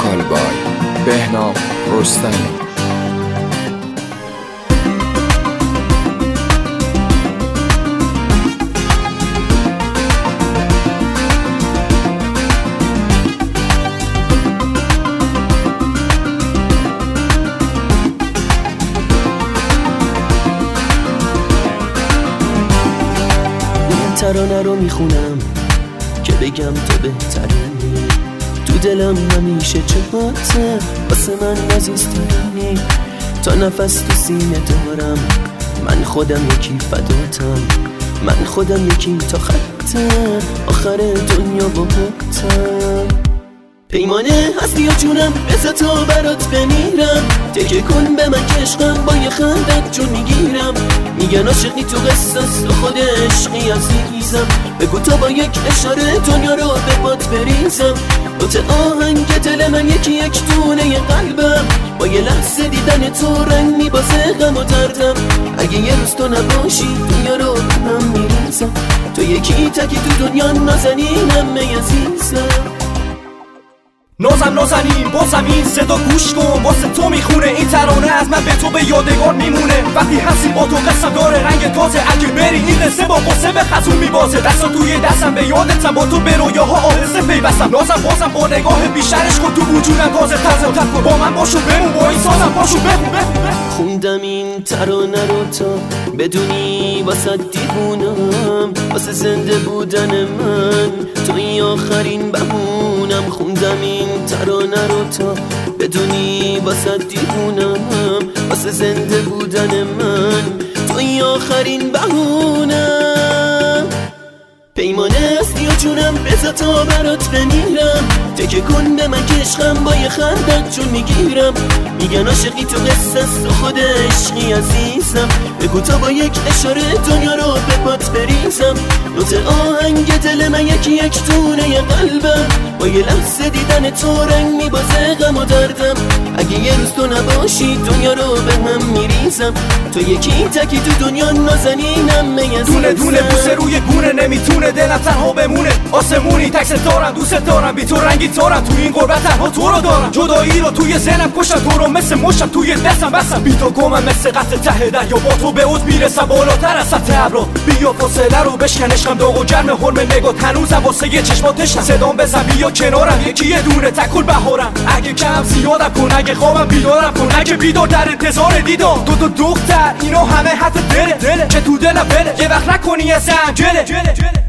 وکال بای بهنام رستمی. ترانه رو میخونم که بگم تو بهترینی، تو دلم همیشه چهاته، واسه من عزیزترینی. تا نفس تو سینه دارم، من خودم یکی فداتم، من خودم یکی تا خط آخر دنیا با حقتم. پیمانه هستی یا جونم بذار تا برات بمیرم، تکه کن به من که عشقم با یه خندت جون میگیرم. میگن عاشقی تو قصص خود عشقی عزیزم، بگو تا با یک اشاره دنیا رو به باد بریزم. دوت آهنگ دل من یکی یک دونه قلبم، با یه لحظه دیدن تو رنگ میبازه غم و دردم. اگه یه روز تو نباشی دنیا رو به هم میریزم، تو یکی تکی تو دنیا نازنینم عزیزم. نازنین بازم این صدا گوش کن، واسه تو میخونه این ترانه، از من به تو به یادگار میمونه. وقتی هستی با تو قصه داره رنگ تازه، اگه بری این قصه با قصه به خزون میبازه. دستا توی دستم به یادتم، با تو به رویاها آهسته پیوستم. بازم با نگاه بیشترش کن تو وجودم تازه تازه کن، با من باشو بمون با این سازم پاشو بخون. خوندم این ترانه رو تا بدونی واسه دیوونم، واسه زنده بودن من توی آخرین بهونم. خوندم این ترانه رو تا بدونی واسه دیوونم، واسه زنده بودن من توی آخرین بهونم. پیمانه است یا جونم بذار تا برات بمیرم، تکه کن به من که عشقم با یه خندت جون میگیرم. میگن عاشقی تو قصص خود عشقی عزیزم، بگو تا با یک اشاره دنیا رو به پات بریزم. نوت آهنگ دل من یکی یک دونه قلبم، با یه لحظه دیدن تو رنگ میبازه غم و دردم. اگه یه روز تو نباشی دنیا رو به هم میریزم، تو یکی تکی تو دنیا نازنینم عزیزم. دونه بوسه روی گونه نمیتونه دلم تنها بمونه. آسمونی تکس دارم دوست دارم، بی تو رنگی تارم، تو این غربت تنها تو رو دارم. جدایی رو توی ذهنم کشم، تو رو مثل مشم توی دستم بستم. بی تو گمم مثل قطع ته دریا، با تو به اوج میرسم بالاتر از سطح ابرا. بیا فاصله رو بشکن، عشقم داغ و گرم حرم نگات هنوزم واسه یه چشمات تشنم. صدام بزن بیا کنارم، یکی یه دونه تکل بهارم. اگه کم زیادم کن، اگه خوابم بیدارم کن، اگه بیدار در انتظار دیدار. دو دختر اینا همه حرف دله که تو دلم بله، یه وقت نکنی از زنجله.